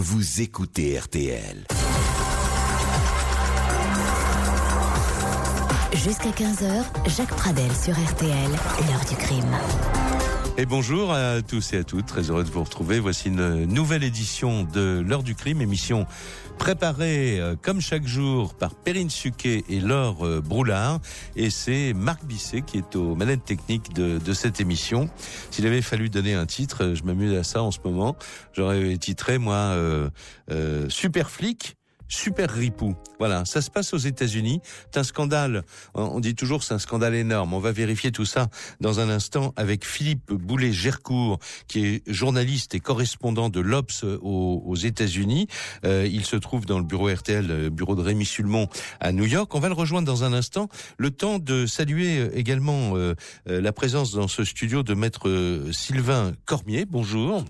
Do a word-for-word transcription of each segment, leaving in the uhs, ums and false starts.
Vous écoutez R T L. Jusqu'à quinze heures, Jacques Pradel sur R T L, l'heure du crime. Et bonjour à tous et à toutes, très heureux de vous retrouver. Voici une nouvelle édition de l'heure du crime, émission préparée euh, comme chaque jour par Perrine Suquet et Laure euh, Broulard. Et c'est Marc Bisset qui est aux manettes techniques de, de cette émission. S'il avait fallu donner un titre, je m'amuse à ça en ce moment, j'aurais titré moi euh, euh, Super Flic. Super ripou. Voilà, ça se passe aux États-Unis. C'est un scandale. On dit toujours c'est un scandale énorme. On va vérifier tout ça dans un instant avec Philippe Boulay-Gercourt, qui est journaliste et correspondant de l'Obs aux, aux États-Unis. Euh, il se trouve dans le bureau R T L, le bureau de Rémi Sulmon à New York. On va le rejoindre dans un instant. Le temps de saluer également euh, la présence dans ce studio de maître Sylvain Cormier. Bonjour.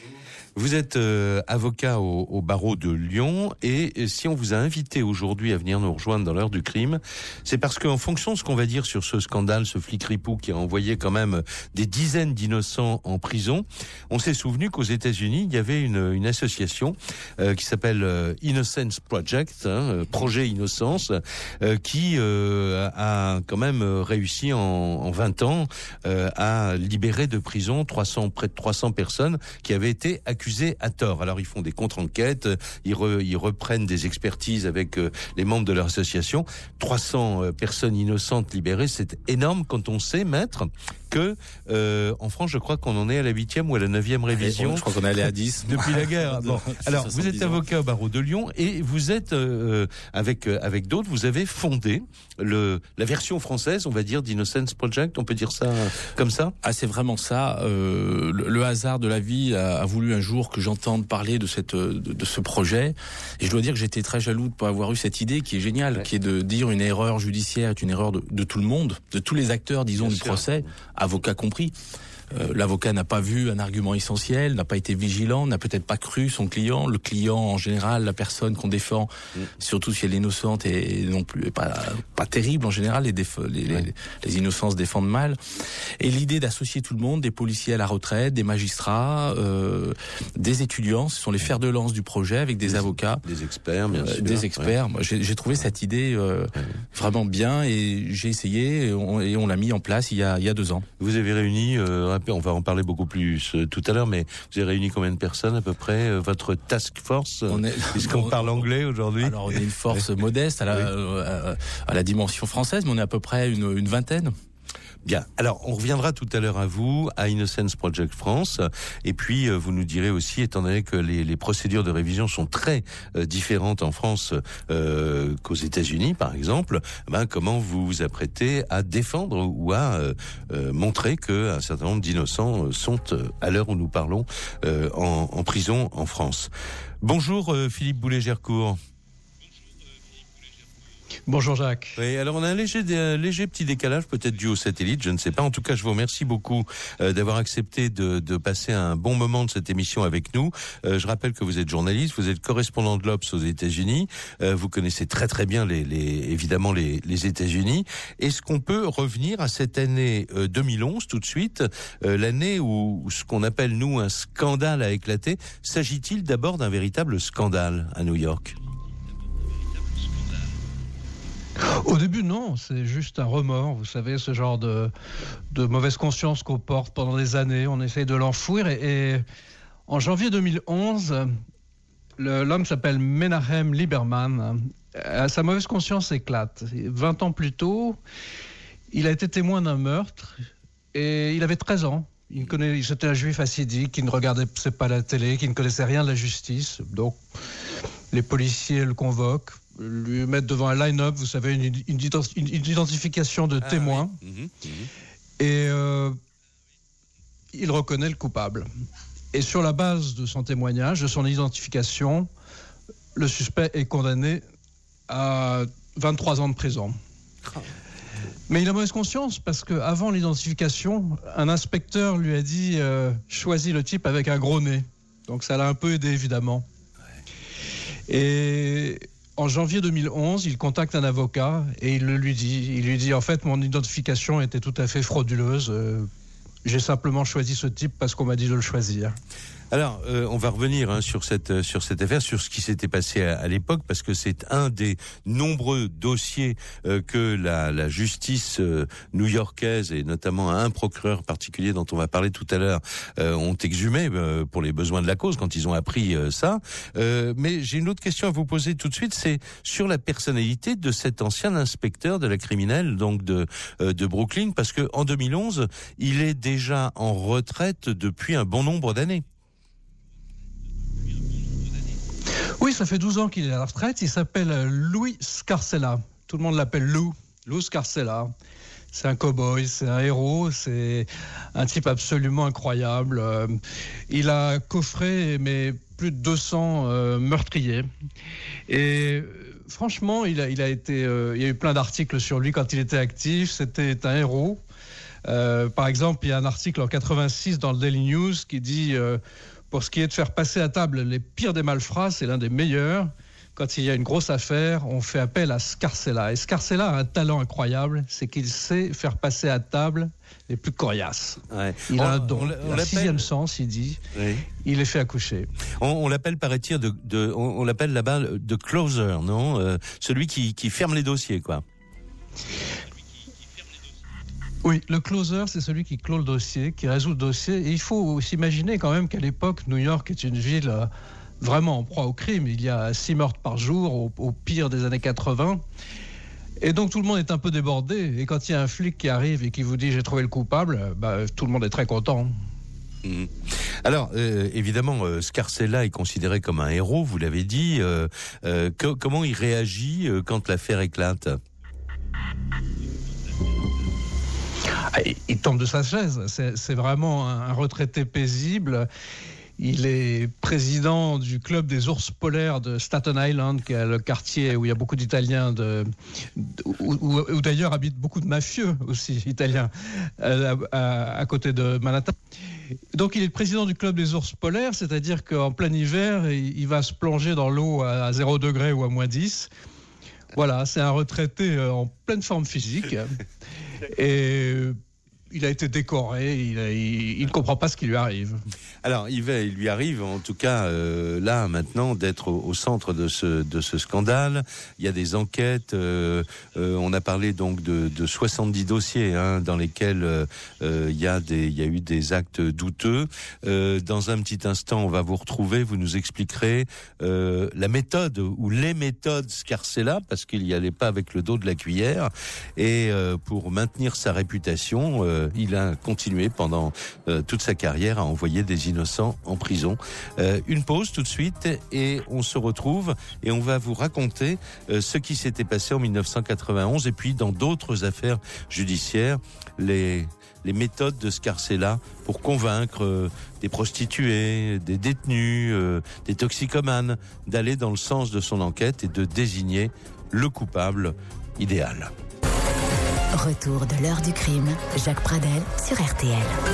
Vous êtes euh, avocat au, au barreau de Lyon et, et si on vous a invité aujourd'hui à venir nous rejoindre dans l'heure du crime, c'est parce qu'en fonction de ce qu'on va dire sur ce scandale, ce flic ripou qui a envoyé quand même des dizaines d'innocents en prison, on s'est souvenu qu'aux États-Unis, il y avait une, une association euh, qui s'appelle euh, Innocence Project, hein, Projet Innocence, euh, qui euh, a quand même réussi en, en vingt ans euh, à libérer de prison trois cents, près de trois cents personnes qui avaient été accusées à tort. Alors ils font des contre-enquêtes, ils, re, ils reprennent des expertises avec euh, les membres de leur association. trois cents euh, personnes innocentes libérées, c'est énorme quand on sait, maître, que euh, en France, je crois qu'on en est à la huitième ou à la neuvième révision. Je crois qu'on est allé à dix depuis la guerre. Bon. Alors vous êtes avocat au barreau de Lyon et vous êtes euh, avec euh, avec d'autres, vous avez fondé le la version française, on va dire, d'Innocence Project. On peut dire ça comme ça. Ah, c'est vraiment ça. Euh, le, le hasard de la vie a, a voulu un jour que j'entende parler de cette de, de ce projet, et je dois dire que j'étais très jaloux de pas avoir eu cette idée qui est géniale, ouais. qui est de dire une erreur judiciaire est une erreur de, de tout le monde, de tous les acteurs, disons, Bien du sûr. procès, avocats compris. Euh, l'avocat n'a pas vu un argument essentiel, n'a pas été vigilant, n'a peut-être pas cru son client. Le client, en général, la personne qu'on défend, mmh. surtout si elle est innocente et non plus pas pas terrible en général, les, déf- les, ouais. les, les innocences défendent mal. Et l'idée d'associer tout le monde, des policiers à la retraite, des magistrats, euh, des étudiants, ce sont les fers de lance du projet avec des, des avocats, des experts, bien euh, sûr, des experts. Ouais. Moi, j'ai, j'ai trouvé cette idée euh, ouais. vraiment bien et j'ai essayé et on, et on l'a mis en place il y a il y a deux ans. Vous avez réuni euh, on va en parler beaucoup plus euh, tout à l'heure, mais vous avez réuni combien de personnes à peu près, euh, votre task force, euh, on est, puisqu'on on, parle anglais aujourd'hui? Alors on est une force modeste à la, oui. euh, à la dimension française, mais on est à peu près une, une vingtaine. Bien. Alors, on reviendra tout à l'heure à vous, à Innocence Project France, et puis euh, vous nous direz aussi, étant donné que les, les procédures de révision sont très euh, différentes en France euh, qu'aux États-Unis, par exemple, ben, comment vous vous apprêtez à défendre ou à euh, euh, montrer que un certain nombre d'innocents sont, euh, à l'heure où nous parlons, euh, en, en prison en France. Bonjour euh, Philippe Boulay-Gercourt. Bonjour Jacques. Oui, alors on a un léger, un léger petit décalage, peut-être dû au satellite, je ne sais pas. En tout cas, je vous remercie beaucoup euh, d'avoir accepté de, de passer un bon moment de cette émission avec nous. Euh, je rappelle que vous êtes journaliste, vous êtes correspondant de l'Obs aux États-Unis. Euh, vous connaissez très très bien les, les évidemment les, les États-Unis. Est-ce qu'on peut revenir à cette année euh, deux mille onze tout de suite, euh, l'année où, où ce qu'on appelle nous un scandale a éclaté? S'agit-il d'abord d'un véritable scandale à New York? Au début, non, c'est juste un remords, vous savez, ce genre de, de mauvaise conscience qu'on porte pendant des années, on essaye de l'enfouir, et, et en janvier deux mille onze, le, l'homme s'appelle Menahem Lieberman, sa mauvaise conscience éclate. vingt ans plus tôt, il a été témoin d'un meurtre, et il avait treize ans. Il connaît, c'était un juif hassidique qui ne regardait pas la télé, qui ne connaissait rien de la justice, donc les policiers le convoquent, lui mettre devant un line-up, vous savez, une, une, une identification de ah, témoin, oui. mmh, mmh. et euh, il reconnaît le coupable. Et sur la base de son témoignage, de son identification, le suspect est condamné à vingt-trois ans de prison. Oh. Mais il a mauvaise conscience parce qu'avant l'identification, un inspecteur lui a dit euh, « choisis le type avec un gros nez ». Donc ça l'a un peu aidé, évidemment. Ouais. Et en janvier deux mille onze, il contacte un avocat et il le lui dit. Il lui dit, en fait, mon identification était tout à fait frauduleuse. Euh, j'ai simplement choisi ce type parce qu'on m'a dit de le choisir. Alors, euh, on va revenir hein, sur cette sur cette affaire, sur ce qui s'était passé à, à l'époque, parce que c'est un des nombreux dossiers euh, que la, la justice euh, new-yorkaise et notamment un procureur particulier dont on va parler tout à l'heure euh, ont exhumé euh, pour les besoins de la cause quand ils ont appris euh, ça. Euh, mais j'ai une autre question à vous poser tout de suite, c'est sur la personnalité de cet ancien inspecteur de la criminelle, donc de euh, de Brooklyn, parce que en deux mille onze, il est déjà en retraite depuis un bon nombre d'années. Oui, ça fait douze ans qu'il est à la retraite. Il s'appelle Louis Scarcella. Tout le monde l'appelle Lou. Lou Scarcella. C'est un cow-boy, c'est un héros, c'est un type absolument incroyable. Euh, il a coffré mais plus de deux cents euh, meurtriers. Et euh, franchement, il a, il a été, euh, il y a eu plein d'articles sur lui quand il était actif. C'était un héros. Euh, par exemple, il y a un article en quatre-vingt-six dans le Daily News qui dit euh, pour ce qui est de faire passer à table les pires des malfrats, c'est l'un des meilleurs. Quand il y a une grosse affaire, on fait appel à Scarcella. Et Scarcella a un talent incroyable, c'est qu'il sait faire passer à table les plus coriaces. Ouais. Il on, a un don, on, on il a un sixième sens, il dit. Oui. Il est fait accoucher. On, on l'appelle, paraît-il, de, de, on, on l'appelle là-bas de closer, non euh, celui qui, qui ferme les dossiers, quoi. Oui, le closer, c'est celui qui clôt le dossier, qui résout le dossier. Et il faut s'imaginer quand même qu'à l'époque, New York est une ville euh, vraiment en proie au crime. Il y a six meurtres par jour, au, au pire des années quatre-vingts. Et donc tout le monde est un peu débordé. Et quand il y a un flic qui arrive et qui vous dit « j'ai trouvé le coupable bah, », tout le monde est très content. Mmh. Alors, euh, évidemment, euh, Scarcella est considéré comme un héros, vous l'avez dit. Euh, euh, que, comment il réagit euh, quand l'affaire éclate ? Il tombe de sa chaise. C'est, c'est vraiment un retraité paisible. Il est président du club des ours polaires de Staten Island, qui est le quartier où il y a beaucoup d'Italiens, de, où, où, où d'ailleurs habitent beaucoup de mafieux aussi italiens, à, à, à côté de Manhattan. Donc il est le président du club des ours polaires, c'est-à-dire qu'en plein hiver, il, il va se plonger dans l'eau à, à zéro degré ou à moins dix. Voilà, c'est un retraité en pleine forme physique. Et il a été décoré, il, a, il, il ne comprend pas ce qui lui arrive. Alors, il, va, il lui arrive, en tout cas, euh, là, maintenant, d'être au, au centre de ce, de ce scandale. Il y a des enquêtes, euh, euh, on a parlé donc de, de soixante-dix dossiers hein, dans lesquels euh, il, y a des, il y a eu des actes douteux. Euh, dans un petit instant, on va vous retrouver, vous nous expliquerez euh, la méthode ou les méthodes Scarcella, parce qu'il n'y allait pas avec le dos de la cuillère. Et euh, pour maintenir sa réputation, euh, il a continué pendant euh, toute sa carrière à envoyer des innocents en prison. Euh, une pause tout de suite et on se retrouve et on va vous raconter euh, ce qui s'était passé en dix-neuf cent quatre-vingt-onze et puis dans d'autres affaires judiciaires, les les méthodes de Scarcella pour convaincre euh, des prostituées, des détenus, euh, des toxicomanes d'aller dans le sens de son enquête et de désigner le coupable idéal. Retour de l'heure du crime, Jacques Pradel sur R T L.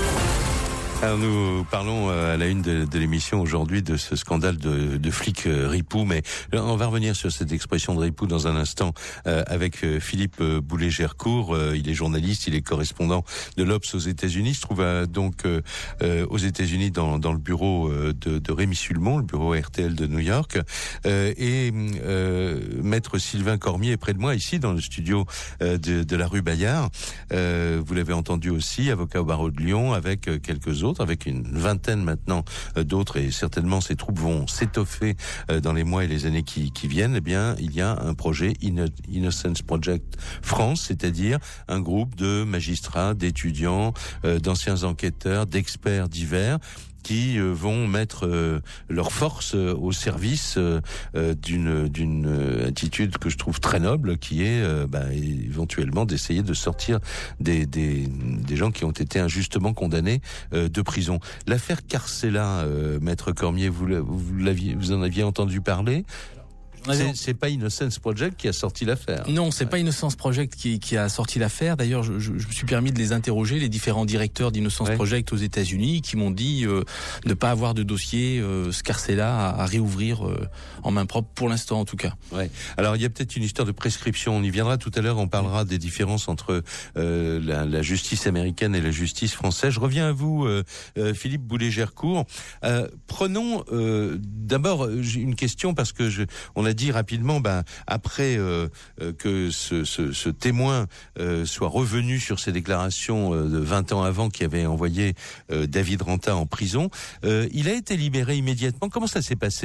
Alors nous parlons à la une de, de l'émission aujourd'hui de ce scandale de, de flic euh, Ripou, mais on va revenir sur cette expression de Ripou dans un instant euh, avec euh, Philippe euh, Boulay-Gercourt. Euh, il est journaliste, il est correspondant de l'Obs aux États-Unis. Il se trouve euh, donc euh, euh, aux États-Unis dans, dans le bureau euh, de, de Rémi Sulmon, le bureau R T L de New York. Euh, et euh, maître Sylvain Cormier est près de moi ici dans le studio euh, de, de la rue Bayard. Euh, vous l'avez entendu aussi, avocat au barreau de Lyon, avec euh, quelques autres, avec une vingtaine maintenant euh, d'autres, et certainement ces troupes vont s'étoffer euh, dans les mois et les années qui, qui viennent. Eh bien, il y a un projet Inno- Innocence Project France, c'est-à-dire un groupe de magistrats, d'étudiants, euh, d'anciens enquêteurs, d'experts divers, qui euh, vont mettre euh, leurs forces euh, au service euh, d'une d'une euh, attitude que je trouve très noble, qui est euh, bah, éventuellement d'essayer de sortir des des des gens qui ont été injustement condamnés euh, de prison. L'affaire Scarcella, euh, maître Cormier, vous vous l'aviez vous en aviez entendu parler? C'est, c'est pas Innocence Project qui a sorti l'affaire. Non, c'est ouais. pas Innocence Project qui, qui a sorti l'affaire. D'ailleurs, je, je, je me suis permis de les interroger, les différents directeurs d'Innocence ouais. Project aux États-Unis, qui m'ont dit euh, ne pas avoir de dossier euh, Scarcella à, à réouvrir euh, en main propre pour l'instant, en tout cas. Ouais. Alors, il y a peut-être une histoire de prescription. On y viendra tout à l'heure. On parlera des différences entre euh, la, la justice américaine et la justice française. Je reviens à vous, euh, euh, Philippe Boulay-Gercourt. Euh, prenons euh, d'abord une question parce que je, on a dit rapidement, ben après euh, que ce, ce, ce témoin euh, soit revenu sur ses déclarations euh, de vingt ans avant, qui avait envoyé euh, David Ranta en prison, euh, il a été libéré immédiatement. Comment ça s'est passé ?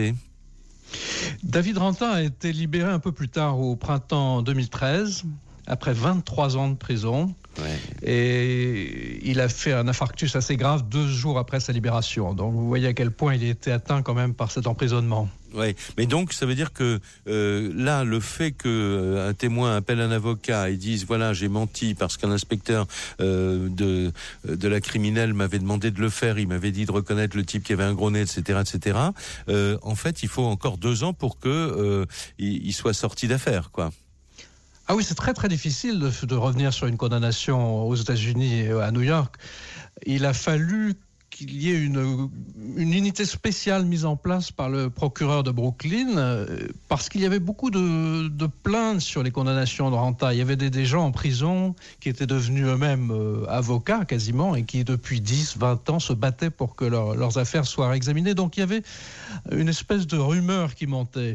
David Ranta a été libéré un peu plus tard, au printemps deux mille treize, après vingt-trois ans de prison. Ouais. Et il a fait un infarctus assez grave deux jours après sa libération. Donc vous voyez à quel point il a été atteint quand même par cet emprisonnement. Oui, mais donc ça veut dire que euh, là, le fait que euh, un témoin appelle un avocat et dise voilà, j'ai menti parce qu'un inspecteur euh, de de la criminelle m'avait demandé de le faire, il m'avait dit de reconnaître le type qui avait un gros nez, et cetera, et cetera. Euh, en fait, il faut encore deux ans pour que euh, il, il soit sorti d'affaire, quoi. Ah oui, c'est très très difficile de, de revenir sur une condamnation aux États-Unis et à New York. Il a fallu qu'il y ait une, une unité spéciale mise en place par le procureur de Brooklyn, parce qu'il y avait beaucoup de, de plaintes sur les condamnations de Ranta. Il y avait des, des gens en prison qui étaient devenus eux-mêmes euh, avocats quasiment, et qui depuis dix, vingt ans se battaient pour que leur, leurs affaires soient examinées. Donc il y avait une espèce de rumeur qui montait.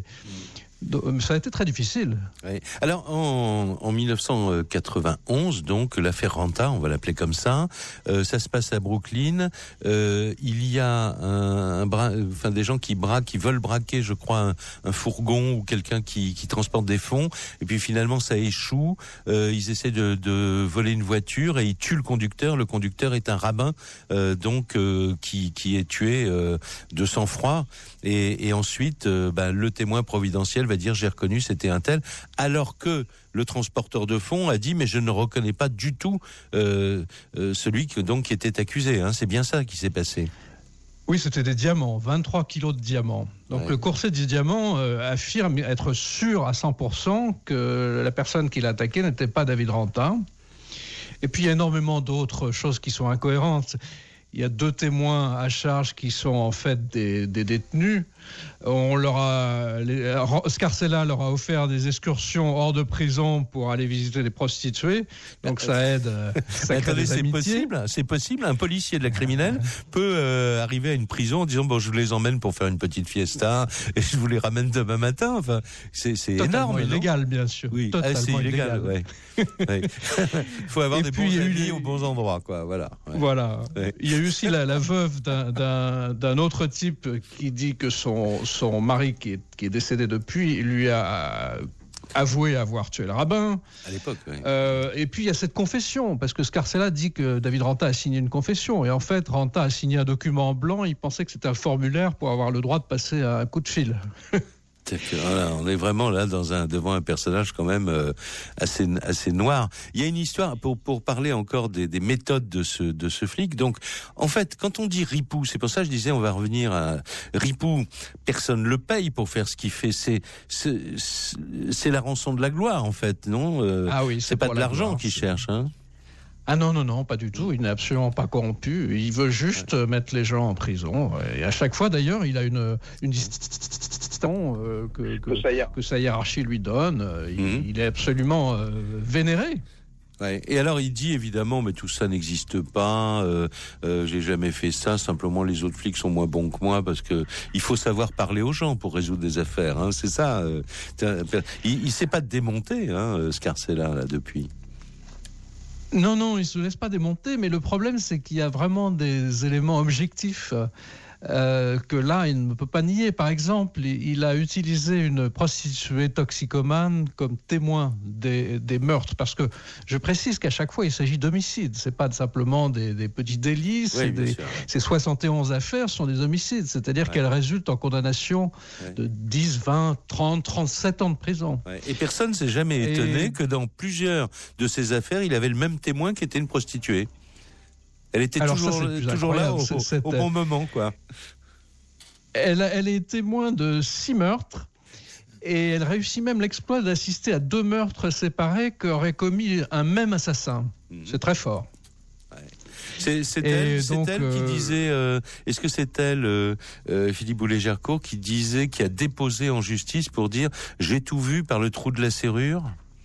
Ça a été très difficile. Oui. Alors, en, en dix-neuf cent quatre-vingt-onze, donc, l'affaire Ranta, on va l'appeler comme ça, euh, ça se passe à Brooklyn. Euh, il y a un, un bra... enfin, des gens qui braquent, qui veulent braquer, je crois, un, un fourgon ou quelqu'un qui, qui transporte des fonds. Et puis, finalement, ça échoue. Euh, ils essaient de, de voler une voiture et ils tuent le conducteur. Le conducteur est un rabbin, euh, donc, euh, qui, qui est tué euh, de sang-froid. Et, et ensuite, euh, bah, le témoin providentiel va dire j'ai reconnu, c'était un tel, alors que le transporteur de fonds a dit mais je ne reconnais pas du tout euh, euh, celui qui, donc, qui était accusé. Hein. C'est bien ça qui s'est passé. Oui, c'était des diamants, vingt-trois kilos de diamants. Donc ouais. Le coursier des diamants euh, affirme être sûr à cent pour cent que la personne qui l'a attaqué n'était pas David Ranta. Et puis il y a énormément d'autres choses qui sont incohérentes. Il y a deux témoins à charge qui sont en fait des, des détenus. On leur a, les, Scarcella leur a offert des excursions hors de prison pour aller visiter des prostituées. Donc ça aide. Ça crée des c'est amitiés. possible. C'est possible. Un policier de la criminelle peut euh, arriver à une prison en disant bon, je les emmène pour faire une petite fiesta et je vous les ramène demain matin. Enfin, c'est, c'est énorme. Illégal, non bien sûr. Oui, totalement ah, c'est illégal. illégal. Ouais. Ouais. Il faut avoir et des bons amis les... aux bons endroits, quoi. Voilà. Ouais. Voilà. Ouais. Il y a eu aussi la, la veuve d'un, d'un, d'un autre type qui dit que son son mari qui est, qui est décédé depuis lui a avoué avoir tué le rabbin. À l'époque, oui. Euh, et puis il y a cette confession, parce que Scarcella dit que David Ranta a signé une confession, et en fait Ranta a signé un document blanc, il pensait que c'était un formulaire pour avoir le droit de passer un coup de fil. Voilà, on est vraiment là dans un, devant un personnage quand même euh, assez, assez noir. Il y a une histoire, pour, pour parler encore des, des méthodes de ce, de ce flic. Donc, en fait, quand on dit ripou, c'est pour ça que je disais on va revenir à ripou, personne le paye pour faire ce qu'il fait. C'est, c'est, c'est la rançon de la gloire, en fait, non euh, Ah oui, c'est, c'est pas de l'argent gloire, qu'il c'est... cherche, hein. Ah non, non, non, pas du tout. Il n'est absolument pas corrompu. Il veut juste ouais. mettre les gens en prison. Et à chaque fois, d'ailleurs, il a une, une distinction euh, que, que, que sa hiérarchie lui donne. Il, mmh. il est absolument euh, vénéré. Ouais. Et alors il dit évidemment mais tout ça n'existe pas, euh, euh, j'ai jamais fait ça, simplement les autres flics sont moins bons que moi parce que il faut savoir parler aux gens pour résoudre des affaires, hein, c'est ça. Euh, il, il sait pas démonter, hein, Scarcella là depuis. Non, non, il ne se laisse pas démonter, mais le problème, c'est qu'il y a vraiment des éléments objectifs euh, que là, il ne peut pas nier. Par exemple, il a utilisé une prostituée toxicomane comme témoin des, des meurtres, parce que je précise qu'à chaque fois, il s'agit d'homicides. Ce n'est pas simplement des, des petits délits, c'est oui, des, ces soixante et onze affaires sont des homicides, c'est-à-dire ouais. qu'elles résultent en condamnation ouais. de dix, vingt, trente, trente-sept ans de prison. Ouais. Et personne ne s'est jamais et... étonné que dans plusieurs de ces affaires, il avait le même témoin qui était une prostituée. Elle était Alors toujours, ça, toujours là au, au, au bon moment, quoi. Elle, elle est témoin de six meurtres Et elle réussit même l'exploit d'assister à deux meurtres séparés qu'aurait commis un même assassin. Mmh. C'est très fort. C'est, c'est elle, c'est elle euh... qui disait. Euh, est-ce que c'est elle, euh, euh, Philippe Boulay-Gercourt, qui disait, qui a déposé en justice pour dire j'ai tout vu par le trou de la serrure?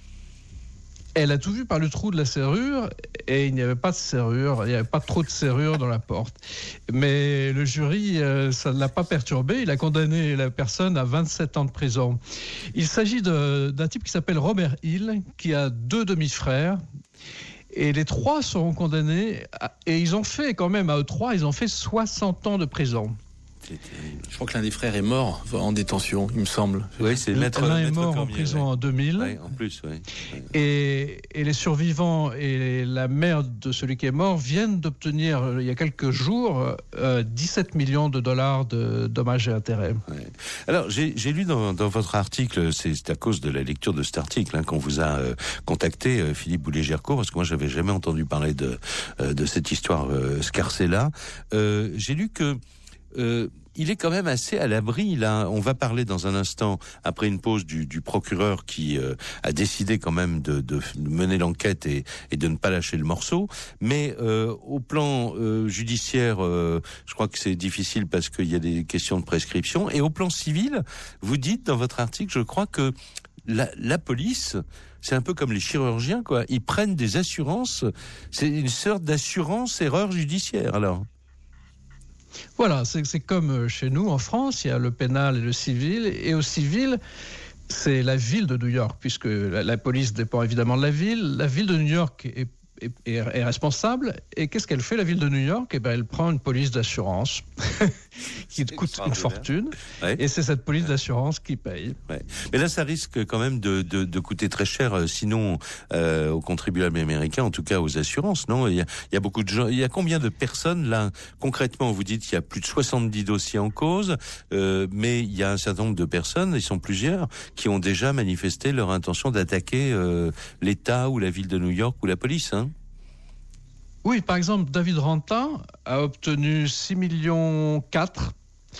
Elle a tout vu par le trou de la serrure et il n'y avait pas de serrure, il n'y avait pas trop de serrure dans la porte. Mais le jury, euh, ça ne l'a pas perturbé. Il a condamné la personne à vingt-sept ans de prison. Il s'agit de, d'un type qui s'appelle Robert Hill, qui a deux demi-frères. Et les trois seront condamnés, à, et ils ont fait quand même, à eux trois, ils ont fait soixante ans de prison. Je crois que l'un des frères est mort en détention, il me semble. Oui, c'est maître. L'un est maître mort Cormier, en prison ouais. en deux mille. Ouais, en plus, oui. Ouais. Et, et les survivants et la mère de celui qui est mort viennent d'obtenir, il y a quelques jours, euh, dix-sept millions de dollars de dommages et intérêts. Ouais. Alors, j'ai, j'ai lu dans, dans votre article, c'est, c'est à cause de la lecture de cet article hein, qu'on vous a euh, contacté, euh, Philippe Boulay-Gercourt, parce que moi, j'avais jamais entendu parler de, euh, de cette histoire euh, Scarcella. Euh, j'ai lu que Euh, il est quand même assez à l'abri, là. On va parler dans un instant, après une pause, du, du procureur qui euh, a décidé quand même de, de mener l'enquête et, et de ne pas lâcher le morceau. Mais euh, au plan euh, judiciaire, euh, je crois que c'est difficile parce qu'il y a des questions de prescription. Et au plan civil, vous dites dans votre article, je crois que la, la police... C'est un peu comme les chirurgiens, quoi. Ils prennent des assurances. C'est une sorte d'assurance erreur judiciaire, alors. Voilà, c'est, c'est comme chez nous en France, il y a le pénal et le civil. Et au civil, c'est la ville de New York, puisque la, la police dépend évidemment de la ville. La ville de New York est, est, est, est responsable. Et qu'est-ce qu'elle fait, la ville de New York ? Eh ben, elle prend une police d'assurance qui coûte une fortune. Ouais. Et c'est cette police d'assurance qui paye. Ouais. Mais là, ça risque quand même de, de, de coûter très cher, sinon euh, aux contribuables américains, en tout cas aux assurances, non ? Il y a, il y a beaucoup de gens. Il y a combien de personnes là concrètement ? Vous dites qu'il y a plus de soixante-dix dossiers en cause, euh, mais il y a un certain nombre de personnes, ils sont plusieurs, qui ont déjà manifesté leur intention d'attaquer euh, l'État ou la ville de New York ou la police, hein ? Oui, par exemple, David Ranta a obtenu six millions quatre.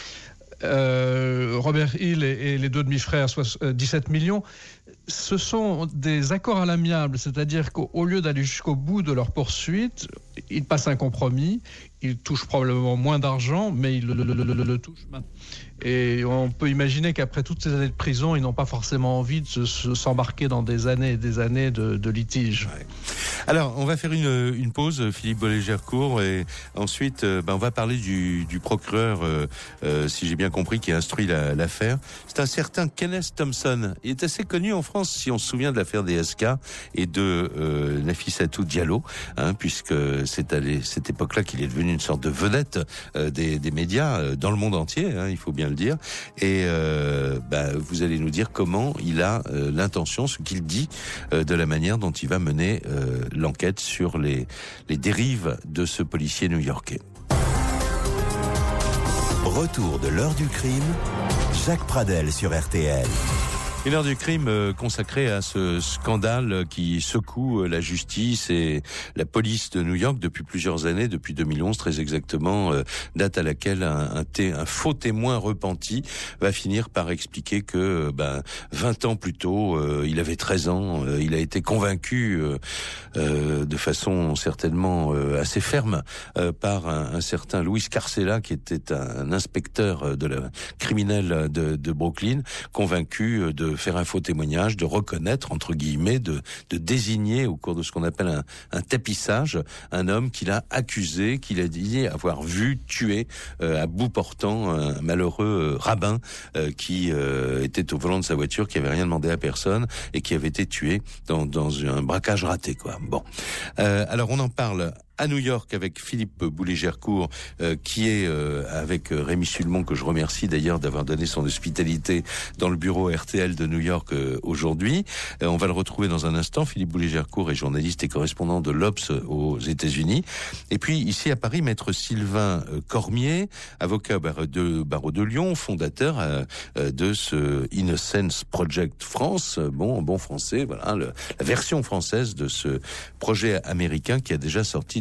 Euh, Robert Hill et, et les deux demi-frères, soit, euh, dix-sept millions. Ce sont des accords à l'amiable, c'est-à-dire qu'au lieu d'aller jusqu'au bout de leur poursuite, ils passent un compromis, ils touchent probablement moins d'argent, mais ils le, le, le, le, le touchent maintenant. Et on peut imaginer qu'après toutes ces années de prison, ils n'ont pas forcément envie de se, se, s'embarquer dans des années et des années de, de litige. Ouais. Alors, on va faire une, une pause, Philippe Boulay-Gercourt, et ensuite, euh, ben, on va parler du, du procureur, euh, euh, si j'ai bien compris, qui a instruit la, l'affaire. C'est un certain Kenneth Thompson. Il est assez connu en France, si on se souvient de l'affaire des S K et de euh, Nafissatou Diallo, hein, puisque c'est à cette époque-là qu'il est devenu une sorte de vedette euh, des, des médias euh, dans le monde entier, hein, il faut bien le dire. Et euh, bah, vous allez nous dire comment il a euh, l'intention, ce qu'il dit, euh, de la manière dont il va mener euh, l'enquête sur les, les dérives de ce policier new-yorkais. Retour de l'heure du crime, Jacques Pradel sur R T L. Une heure du crime euh, consacrée à ce scandale qui secoue la justice et la police de New York depuis plusieurs années, depuis deux mille onze très exactement, euh, date à laquelle un, un, té- un faux témoin repenti va finir par expliquer que euh, ben, vingt ans plus tôt, euh, il avait treize ans, euh, il a été convaincu euh, euh, de façon certainement euh, assez ferme euh, par un, un certain Louis Scarcella qui était un, un inspecteur de la criminel de, de Brooklyn, convaincu de faire un faux témoignage, de reconnaître, entre guillemets, de, de désigner au cours de ce qu'on appelle un, un tapissage, un homme qu'il a accusé, qu'il a dit avoir vu tuer euh, à bout portant un malheureux euh, rabbin euh, qui euh, était au volant de sa voiture, qui avait rien demandé à personne et qui avait été tué dans, dans un braquage raté, quoi. Bon. Euh, alors on en parle à New York avec Philippe Boulay-Gercourt, euh, qui est euh, avec Rémi Sulmon, que je remercie d'ailleurs d'avoir donné son hospitalité dans le bureau R T L de New York euh, aujourd'hui. Euh, on va le retrouver dans un instant. Philippe Boulay-Gercourt est journaliste et correspondant de l'Obs aux États-Unis. Et puis ici à Paris, maître Sylvain euh, Cormier, avocat barreau de, barreau de Lyon, fondateur euh, euh, de ce Innocence Project France. Bon, en bon français, voilà, le, la version française de ce projet américain qui a déjà sorti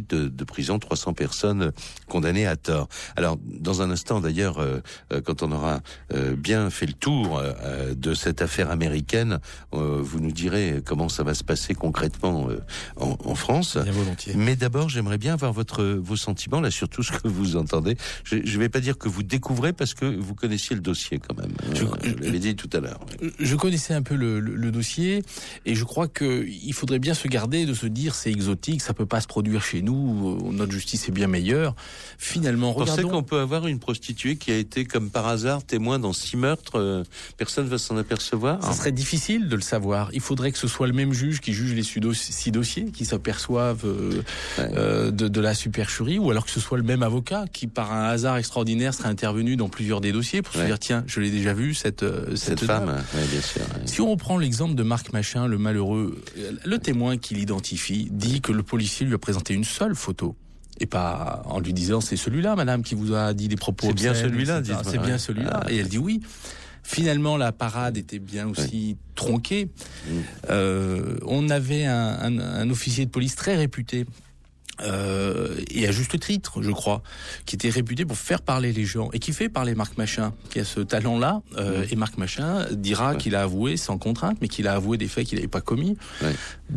de, de prison, trois cents personnes condamnées à tort. Alors, dans un instant d'ailleurs, euh, quand on aura euh, bien fait le tour euh, de cette affaire américaine, euh, vous nous direz comment ça va se passer concrètement euh, en, en France. Bien volontiers. Mais d'abord, j'aimerais bien avoir votre, vos sentiments, là, sur tout ce que vous entendez. Je ne vais pas dire que vous découvrez, parce que vous connaissiez le dossier quand même. Je, euh, je l'avais dit tout à l'heure. Je connaissais un peu le, le, le dossier, et je crois qu'il faudrait bien se garder de se dire c'est exotique, ça peut pas se produire chez nous, notre justice est bien meilleure. Finalement, vous regardons... pensez qu'on peut avoir une prostituée qui a été, comme par hasard, témoin dans six meurtres, euh, personne ne va s'en apercevoir? Ça serait difficile de le savoir. Il faudrait que ce soit le même juge qui juge les six dossiers, qui s'aperçoivent euh, ouais. euh, de, de la supercherie, ou alors que ce soit le même avocat qui, par un hasard extraordinaire, serait intervenu dans plusieurs des dossiers pour ouais. se dire tiens, je l'ai déjà vu, cette, cette, cette femme. Ouais, bien sûr, ouais. Si on reprend l'exemple de Marc Machin, le malheureux, le témoin qui l'identifie dit que le policier lui a présenté une seule photo. Et pas en lui disant c'est celui-là, madame, qui vous a dit des propos obscènes. C'est bien celui-là, dites-moi. C'est bien celui-là. Ah. Et elle dit oui. Finalement, la parade était bien aussi oui. tronquée. Mmh. Euh, on avait un, un, un officier de police très réputé, euh, et à juste titre, je crois, qui était réputé pour faire parler les gens, et qui fait parler Marc Machin, qui a ce talent-là. Euh, mmh. Et Marc Machin dira ouais. qu'il a avoué sans contrainte, mais qu'il a avoué des faits qu'il n'avait pas commis. Ouais.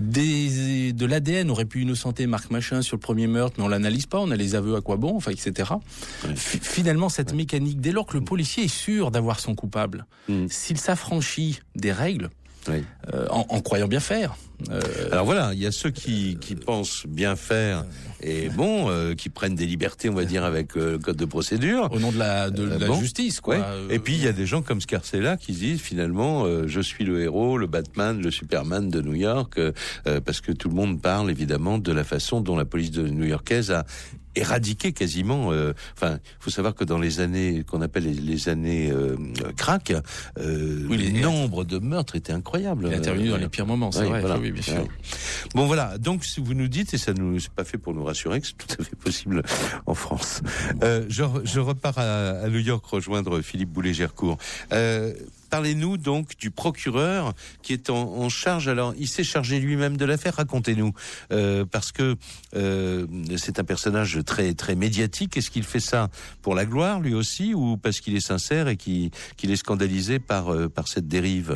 Des, de l'A D N aurait pu innocenter Marc Machin sur le premier meurtre, mais on l'analyse pas, on a les aveux à quoi bon, enfin, et cetera. Ouais. F- finalement, cette ouais. mécanique, dès lors que le policier est sûr d'avoir son coupable, mmh. s'il s'affranchit des règles, oui. euh, en, en croyant bien faire. Euh, Alors voilà, il y a ceux qui, qui pensent bien faire et bon, euh, qui prennent des libertés, on va dire, avec euh, le code de procédure. Au nom de la, de, de la bon, justice, quoi. Ouais. Euh, et puis il y a des gens comme Scarcella qui disent finalement, euh, je suis le héros, le Batman, le Superman de New York, euh, parce que tout le monde parle évidemment de la façon dont la police de new-yorkaise a éradiqué quasiment. Euh, enfin, il faut savoir que dans les années qu'on appelle les, les années euh, crack, euh, oui, le nombre de meurtres était incroyable. Il est intervenu euh, dans les pires moments, c'est oui, vrai. Voilà. Oui, bien sûr. Ouais. Bon voilà. Donc si vous nous dites, et ça nous c'est pas fait pour nous rassurer que c'est tout à fait possible en France. Euh, je, je repars à, à New York rejoindre Philippe Boulay-Gercourt. Euh, Parlez-nous donc du procureur qui est en, en charge. Alors, il s'est chargé lui-même de l'affaire. Racontez-nous, euh, parce que euh, c'est un personnage très très médiatique. Est-ce qu'il fait ça pour la gloire, lui aussi, ou parce qu'il est sincère et qu'il, qu'il est scandalisé par euh, par cette dérive?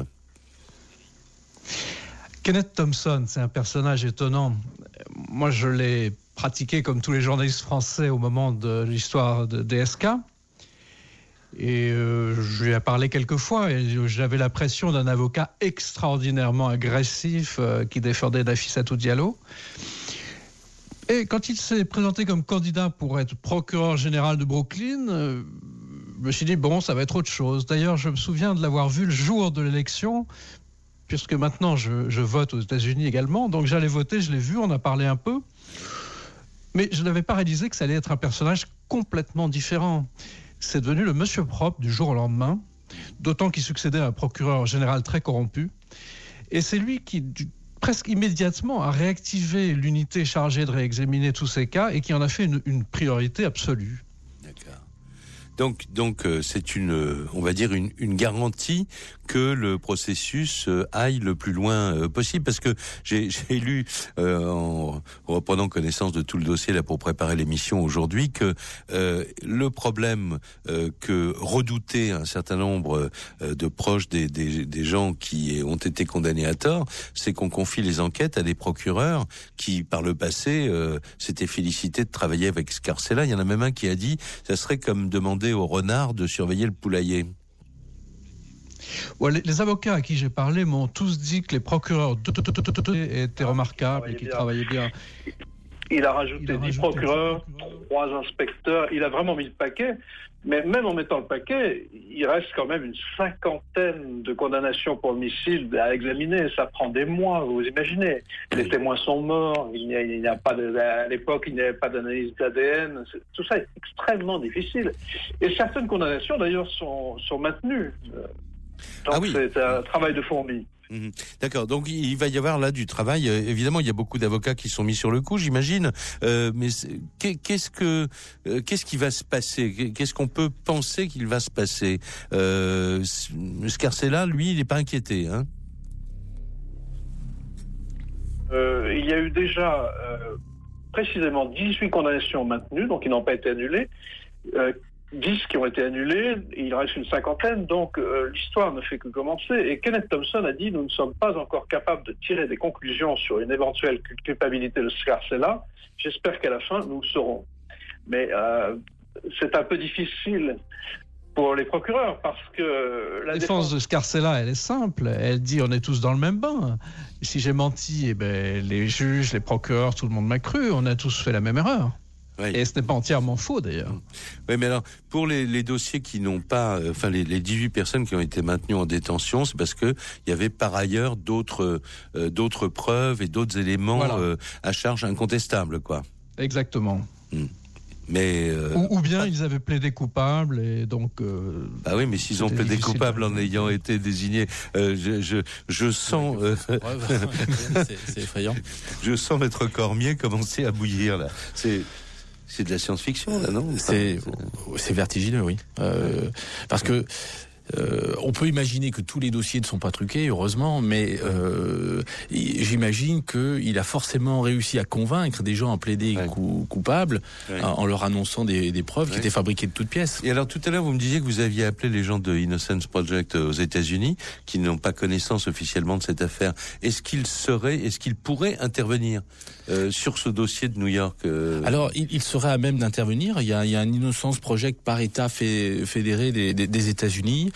Kenneth Thompson, c'est un personnage étonnant. Moi, je l'ai pratiqué comme tous les journalistes français au moment de l'histoire de D S K. Et euh, je lui ai parlé quelques fois et j'avais l'impression d'un avocat extraordinairement agressif euh, qui défendait Nafissatou Diallo. Et quand il s'est présenté comme candidat pour être procureur général de Brooklyn, euh, je me suis dit, bon, ça va être autre chose. D'ailleurs, je me souviens de l'avoir vu le jour de l'élection, puisque maintenant je, je vote aux États-Unis également. Donc j'allais voter, je l'ai vu, on a parlé un peu. Mais je n'avais pas réalisé que ça allait être un personnage complètement différent. C'est devenu le monsieur propre du jour au lendemain, d'autant qu'il succédait à un procureur général très corrompu. Et c'est lui qui, du, presque immédiatement, a réactivé l'unité chargée de réexaminer tous ces cas et qui en a fait une, une priorité absolue. D'accord. Donc, donc euh, c'est une, on va dire une, une garantie que le processus euh, aille le plus loin euh, possible, parce que j'ai, j'ai lu euh, en reprenant connaissance de tout le dossier là pour préparer l'émission aujourd'hui que euh, le problème euh, que redoutaient un certain nombre euh, de proches des, des, des gens qui ont été condamnés à tort, c'est qu'on confie les enquêtes à des procureurs qui, par le passé, euh, s'étaient félicités de travailler avec Scarcella. Il y en a même un qui a dit, ça serait comme demander au renard de surveiller le poulailler. Ouais, les, les avocats à qui j'ai parlé m'ont tous dit que les procureurs étaient remarquables et qu'ils travaillaient bien. Il a rajouté dix procureurs, trois inspecteurs, il a vraiment mis le paquet, mais même en mettant le paquet, il reste quand même une cinquantaine de condamnations pour homicide à examiner, ça prend des mois, vous imaginez. Les témoins sont morts, il n'y a, il n'y a pas de, à l'époque il n'y avait pas d'analyse d'A D N, tout ça est extrêmement difficile. Et certaines condamnations d'ailleurs sont, sont maintenues. Donc ah oui. C'est un travail de fourmi. Mmh. D'accord, donc il va y avoir là du travail. Euh, évidemment, il y a beaucoup d'avocats qui sont mis sur le coup, j'imagine. Euh, mais qu'est-ce que euh, qu'est-ce qui va se passer? Qu'est-ce qu'on peut penser qu'il va se passer? euh, Scarcella, lui, il n'est pas inquiété, hein? euh, Il y a eu déjà euh, précisément dix-huit condamnations maintenues, donc qui n'ont pas été annulées, euh, dix qui ont été annulées, il reste une cinquantaine, donc euh, l'histoire ne fait que commencer. Et Kenneth Thompson a dit « Nous ne sommes pas encore capables de tirer des conclusions sur une éventuelle culpabilité de Scarcella. J'espère qu'à la fin, nous le saurons. » Mais euh, c'est un peu difficile pour les procureurs parce que la défense, défense de Scarcella, elle est simple. Elle dit on est tous dans le même bain. Si j'ai menti, eh ben, les juges, les procureurs, tout le monde m'a cru. On a tous fait la même erreur. Oui. Et ce n'est pas entièrement faux d'ailleurs. Oui, mais alors pour les, les dossiers qui n'ont pas, euh, enfin les, les dix-huit personnes qui ont été maintenues en détention, c'est parce que il y avait par ailleurs d'autres euh, d'autres preuves et d'autres éléments voilà. euh, à charge incontestable, quoi. Exactement. Hum. Mais euh, ou, ou bien ah, ils avaient plaidé coupables et donc. Euh, bah oui, mais s'ils ont plaidé coupables en ayant été désignés, euh, je, je, je sens. Euh, c'est, c'est effrayant. Je sens Maître Cormier commencer à bouillir là. C'est. C'est de la science-fiction, là, non? C'est, c'est vertigineux, oui. Euh, parce que euh, on peut imaginer que tous les dossiers ne sont pas truqués, heureusement, mais euh, j'imagine qu'il a forcément réussi à convaincre des gens à plaider ouais. cou- coupables ouais. en leur annonçant des, des preuves ouais. qui étaient fabriquées de toutes pièces. Et alors, tout à l'heure, vous me disiez que vous aviez appelé les gens de Innocence Project aux États-Unis, qui n'ont pas connaissance officiellement de cette affaire. Est-ce qu'ils seraient, est-ce qu'ils pourraient intervenir euh, sur ce dossier de New York euh... Alors, il, il serait à même d'intervenir. Il y a, il y a un Innocence Project par État fé, fédéré des, des, des États-Unis.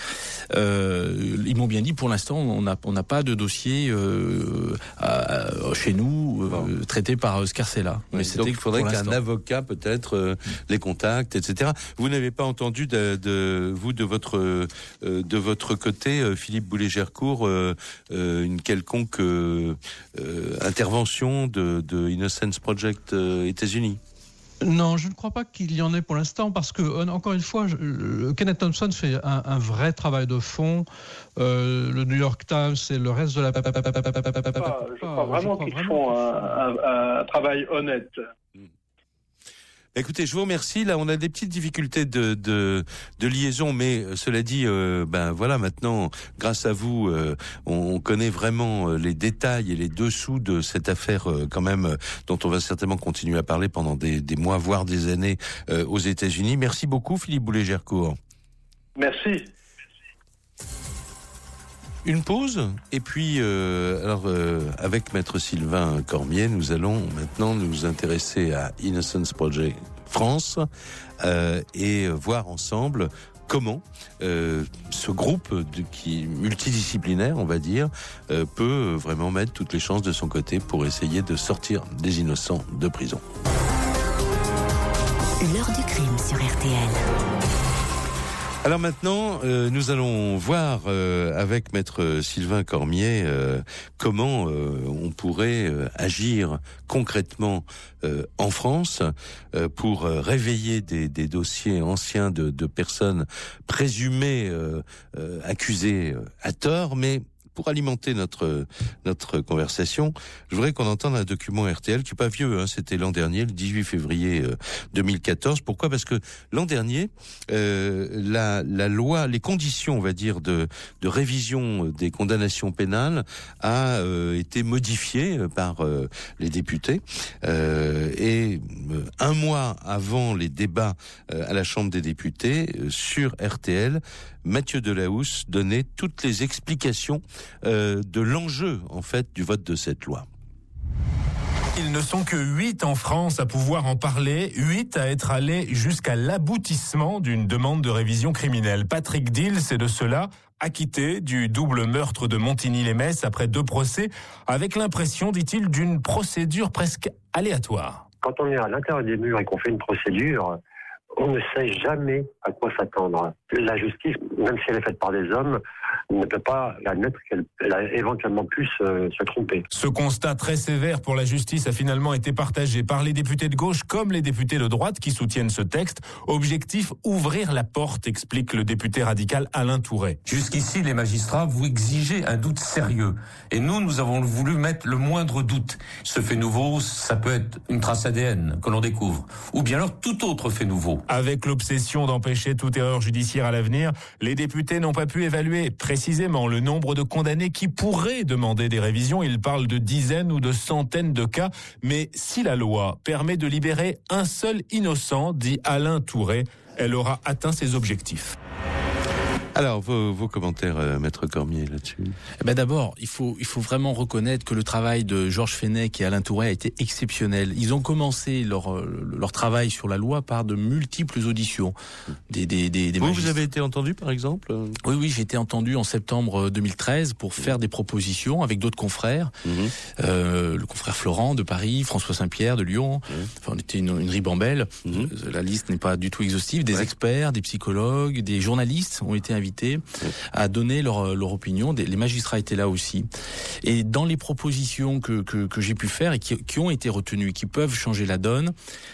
Euh, ils m'ont bien dit, pour l'instant, on n'a on n'a pas de dossier euh, à, à, chez nous euh, bon. traité par Scarcella. Mais donc il faudrait qu'un avocat peut-être euh, les contacte, et cetera. Vous n'avez pas entendu de, de vous de votre euh, de votre côté, euh, Philippe Boulay-Gercourt, euh, euh, une quelconque euh, euh, intervention de, de Innocence Project euh, États-Unis? Non, je ne crois pas qu'il y en ait pour l'instant parce que, encore une fois, je, Kenneth Thompson fait un, un vrai travail de fond. Euh, le New York Times et le reste de la... Je crois, je crois vraiment qu'ils font un, un, un travail honnête. Écoutez, je vous remercie. Là, on a des petites difficultés de de, de liaison, mais cela dit, euh, ben voilà, maintenant, grâce à vous, euh, on, on connaît vraiment les détails et les dessous de cette affaire, euh, quand même, dont on va certainement continuer à parler pendant des, des mois, voire des années, euh, aux États-Unis. Merci beaucoup, Philippe Boulay-Gercourt. Merci. Une pause, et puis euh, alors euh, avec Maître Sylvain Cormier, nous allons maintenant nous intéresser à Innocence Project France euh, et voir ensemble comment euh, ce groupe de, qui multidisciplinaire, on va dire, euh, peut vraiment mettre toutes les chances de son côté pour essayer de sortir des innocents de prison. L'heure du crime sur R T L. Alors maintenant, euh, nous allons voir euh, avec Maître Sylvain Cormier euh, comment euh, on pourrait euh, agir concrètement euh, en France euh, pour euh, réveiller des, des dossiers anciens de, de personnes présumées euh, euh, accusées euh, à tort, mais pour alimenter notre notre conversation, je voudrais qu'on entende un document R T L qui est pas vieux, hein, c'était l'an dernier, le dix-huit février euh, deux mille quatorze. Pourquoi ? Parce que l'an dernier, euh, la la loi, les conditions, on va dire, de de révision des condamnations pénales a euh, été modifiée par euh, les députés euh, et euh, un mois avant les débats euh, à la Chambre des députés euh, sur R T L, Mathieu Delahousse donnait toutes les explications euh, de l'enjeu, en fait, du vote de cette loi. Ils ne sont que huit en France à pouvoir en parler, huit à être allés jusqu'à l'aboutissement d'une demande de révision criminelle. Patrick Dils est de ceux-là, acquitté du double meurtre de Montigny-lès-Metz après deux procès, avec l'impression, dit-il, d'une procédure presque aléatoire. Quand on est à l'intérieur des murs et qu'on fait une procédure, on ne sait jamais à quoi s'attendre. La justice, même si elle est faite par des hommes, ne peut pas admettre qu'elle a éventuellement pu se, se tromper. Ce constat très sévère pour la justice a finalement été partagé par les députés de gauche comme les députés de droite qui soutiennent ce texte. Objectif, ouvrir la porte, explique le député radical Alain Tourret. Jusqu'ici, les magistrats, vous exigez un doute sérieux. Et nous, nous avons voulu mettre le moindre doute. Ce fait nouveau, ça peut être une trace A D N que l'on découvre. Ou bien alors tout autre fait nouveau. Avec l'obsession d'empêcher toute erreur judiciaire à l'avenir, les députés n'ont pas pu évaluer précisément le nombre de condamnés qui pourraient demander des révisions. Il parle de dizaines ou de centaines de cas. Mais si la loi permet de libérer un seul innocent, dit Alain Touré, elle aura atteint ses objectifs. Alors, vos, vos commentaires, euh, Maître Cormier, là-dessus. Eh ben d'abord, il faut, il faut vraiment reconnaître que le travail de Georges Fenech et Alain Touré a été exceptionnel. Ils ont commencé leur, leur travail sur la loi par de multiples auditions. Des, des, des, des vous, vous avez été entendu, par exemple ? Oui, oui, j'ai été entendu en septembre deux mille treize pour faire des propositions avec d'autres confrères. Mmh. Euh, le confrère Florent de Paris, François Saint-Pierre de Lyon. Mmh. Enfin, on était une, une ribambelle. Mmh. La liste n'est pas du tout exhaustive. Des ouais. experts, des psychologues, des journalistes ont été invités à donner leur, leur opinion. Les magistrats étaient là aussi. Et dans les propositions que, que, que j'ai pu faire et qui, qui ont été retenues, qui peuvent changer la donne,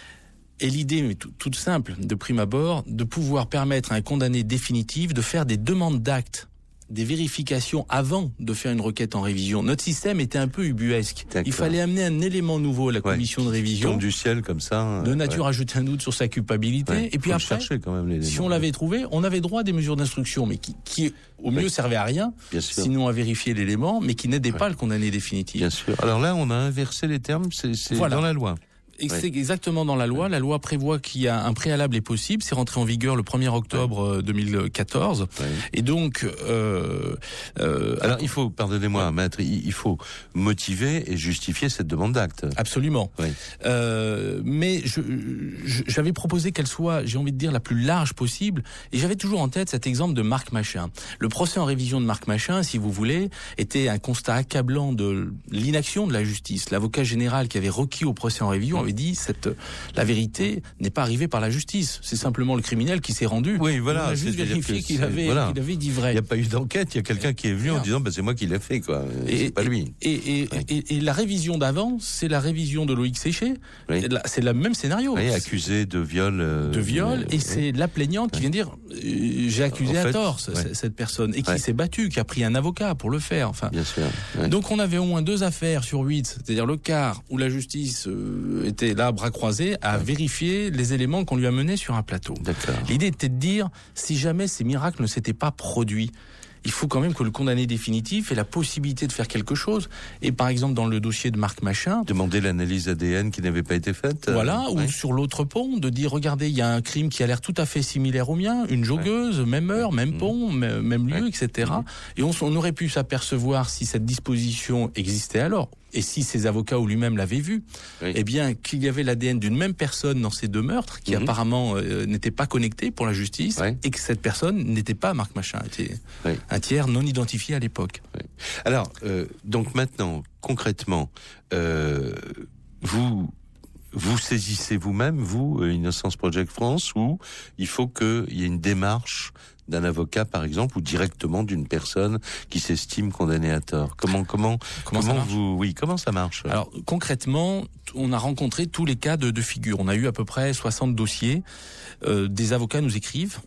et l'idée est toute simple, de prime abord, de pouvoir permettre à un condamné définitif de faire des demandes d'actes, des vérifications avant de faire une requête en révision. Notre système était un peu ubuesque. D'accord. Il fallait amener un élément nouveau à la commission ouais, de révision. Tombe du ciel comme ça. De nature ouais. à jeter un doute sur sa culpabilité. Ouais, et puis après, quand même si on l'avait trouvé, on avait droit à des mesures d'instruction, mais qui, qui au mieux ouais. servaient à rien, sinon à vérifier l'élément, mais qui n'aidaient ouais. pas le condamné définitif. Bien sûr. Alors là, on a inversé les termes, c'est, c'est voilà. dans la loi. Et c'est exactement dans la loi. La loi prévoit qu'il y a un préalable est possible. C'est rentré en vigueur le premier octobre ouais. deux mille quatorze. Ouais. Et donc, euh, euh, alors il faut, pardonnez-moi, ouais. maître, il faut motiver et justifier cette demande d'acte. Absolument. Ouais. Euh, mais je, je, j'avais proposé qu'elle soit, j'ai envie de dire, la plus large possible. Et j'avais toujours en tête cet exemple de Marc Machin. Le procès en révision de Marc Machin, si vous voulez, était un constat accablant de l'inaction de la justice. L'avocat général qui avait requis au procès en révision avait dit cette la vérité n'est pas arrivée par la justice, c'est simplement le criminel qui s'est rendu. Oui, voilà, on a juste vérifié qu'il avait voilà. qu'il avait dit vrai. Il n'y a pas eu d'enquête, il y a quelqu'un qui est venu en disant bah, c'est moi qui l'ai fait quoi, et, c'est pas lui. Et, et, et, ouais. et, et la révision d'avant, c'est la révision de Loïc Séché. Oui. C'est le même scénario. Oui, accusé de viol. Euh, de viol, euh, et c'est la plaignante qui vient dire euh, j'ai accusé en fait, à tort ouais. cette personne et qui ouais. s'est battue, qui a pris un avocat pour le faire. Enfin. Bien sûr. Ouais. Donc on avait au moins deux affaires sur huit, c'est-à-dire le quart où la justice euh, était là, bras croisés, à ouais. vérifier les éléments qu'on lui a menés sur un plateau. D'accord. L'idée était de dire, si jamais ces miracles ne s'étaient pas produits, il faut quand même que le condamné définitif ait la possibilité de faire quelque chose. Et par exemple, dans le dossier de Marc Machin... Demander l'analyse A D N qui n'avait pas été faite. Voilà, euh, ou ouais. sur l'autre pont, de dire, regardez, il y a un crime qui a l'air tout à fait similaire au mien, une joggeuse, ouais. même heure, même pont, mmh. même lieu, ouais. et cetera. Mmh. Et on, on aurait pu s'apercevoir si cette disposition existait alors. Et si ses avocats ou lui-même l'avaient vu, oui. eh bien qu'il y avait l'A D N d'une même personne dans ces deux meurtres qui mmh. apparemment euh, n'était pas connecté pour la justice oui. et que cette personne n'était pas Marc Machin, était oui. un tiers non identifié à l'époque. Oui. Alors, euh, donc maintenant, concrètement, euh, vous... Vous saisissez vous-même, vous, Innocence Project France, ou il faut qu'il y ait une démarche d'un avocat, par exemple, ou directement d'une personne qui s'estime condamnée à tort. Comment, comment, comment, comment vous, oui, comment ça marche? Alors, concrètement, on a rencontré tous les cas de, de figure. On a eu à peu près soixante dossiers. Euh, des avocats nous écrivent.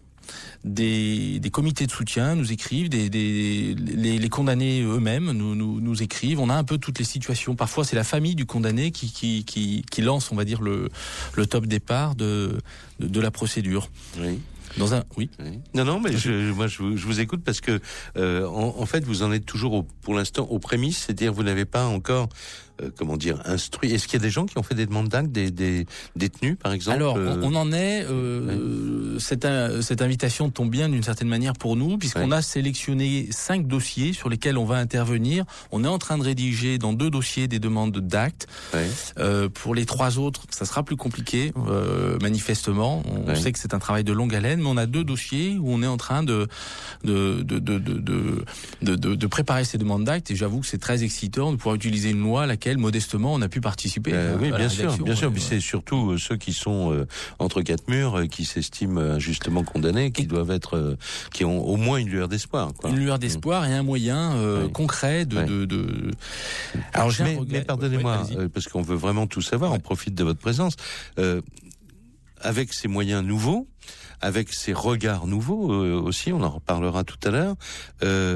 Des, des comités de soutien nous écrivent, des, des, les, les condamnés eux-mêmes nous, nous, nous écrivent. On a un peu toutes les situations. Parfois, c'est la famille du condamné qui, qui, qui, qui lance, on va dire, le, le top départ de, de, de la procédure. Oui. Dans un, oui. oui. Non, non, mais je, moi, je vous, je vous écoute parce que, euh, en, en fait, vous en êtes toujours, au, pour l'instant, aux prémices, c'est-à-dire vous n'avez pas encore, euh, comment dire, instruit. Est-ce qu'il y a des gens qui ont fait des demandes d'actes, des, des détenus, par exemple? Alors, on, on en est. Euh, oui. cette, cette invitation tombe bien d'une certaine manière pour nous, puisqu'on oui. a sélectionné cinq dossiers sur lesquels on va intervenir. On est en train de rédiger dans deux dossiers des demandes d'actes. Oui. Euh, pour les trois autres, ça sera plus compliqué, euh, manifestement. On oui. sait que c'est un travail de longue haleine. Mais on a deux dossiers où on est en train de de de de de de, de, de préparer ces demandes d'actes et j'avoue que c'est très excitant de pouvoir utiliser une loi à laquelle modestement on a pu participer. Euh, oui, bien sûr, bien sûr. Euh, Puis c'est surtout ceux qui sont euh, entre quatre murs, euh, qui s'estiment injustement condamnés, qui et doivent être, euh, qui ont au moins une lueur d'espoir. Quoi. Une lueur d'espoir mmh. et un moyen euh, oui. concret de, oui. de, de. Alors j'ai mais, un regret. Mais pardonnez-moi, ouais, euh, parce qu'on veut vraiment tout savoir. Ouais. On profite de votre présence. Euh, avec ces moyens nouveaux. Avec ces regards nouveaux euh, aussi, on en reparlera tout à l'heure. Euh,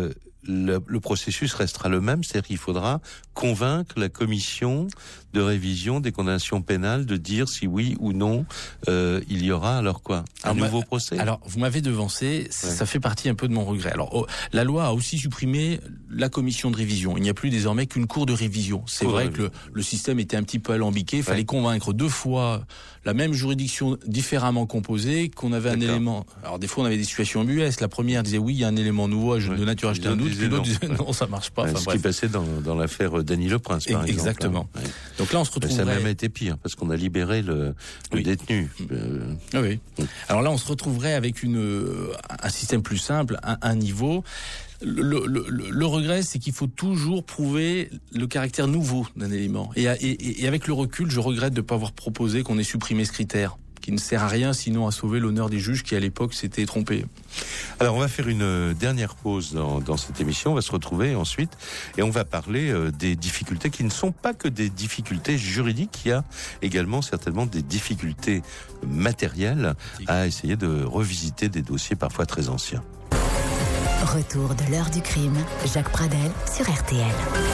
le, le processus restera le même, c'est-à-dire qu'il faudra convaincre la commission de révision des condamnations pénales de dire si oui ou non euh, il y aura alors quoi un alors, nouveau ma, procès. Alors vous m'avez devancé, ça, ouais. ça fait partie un peu de mon regret. Alors oh, la loi a aussi supprimé la commission de révision. Il n'y a plus désormais qu'une cour de révision. C'est cour vrai que le, le système était un petit peu alambiqué. Il ouais. fallait convaincre deux fois la même juridiction différemment composée, qu'on avait D'accord. un élément. Alors des fois on avait des situations ambuesques. La première disait oui il y a un élément nouveau ouais. de nature à jeter un doute. Puis l'autre disait non ça marche pas. Ouais, enfin, ce bref. qui passait dans, dans l'affaire Dany Leprince par Exactement. exemple. Exactement. Ouais. Donc là on se retrouverait. Ça a même été pire parce qu'on a libéré le, le oui. détenu. Euh... Oui. Alors là on se retrouverait avec une un système plus simple, un, un niveau. Le, le, le, le regret, c'est qu'il faut toujours prouver le caractère nouveau d'un élément. Et, et, et avec le recul, je regrette de ne pas avoir proposé qu'on ait supprimé ce critère, qui ne sert à rien sinon à sauver l'honneur des juges qui à l'époque s'étaient trompés. Alors on va faire une dernière pause dans, dans cette émission, on va se retrouver ensuite et on va parler euh, des difficultés qui ne sont pas que des difficultés juridiques, il y a également certainement des difficultés matérielles à essayer de revisiter des dossiers parfois très anciens. Retour de l'heure du crime, Jacques Pradel sur R T L.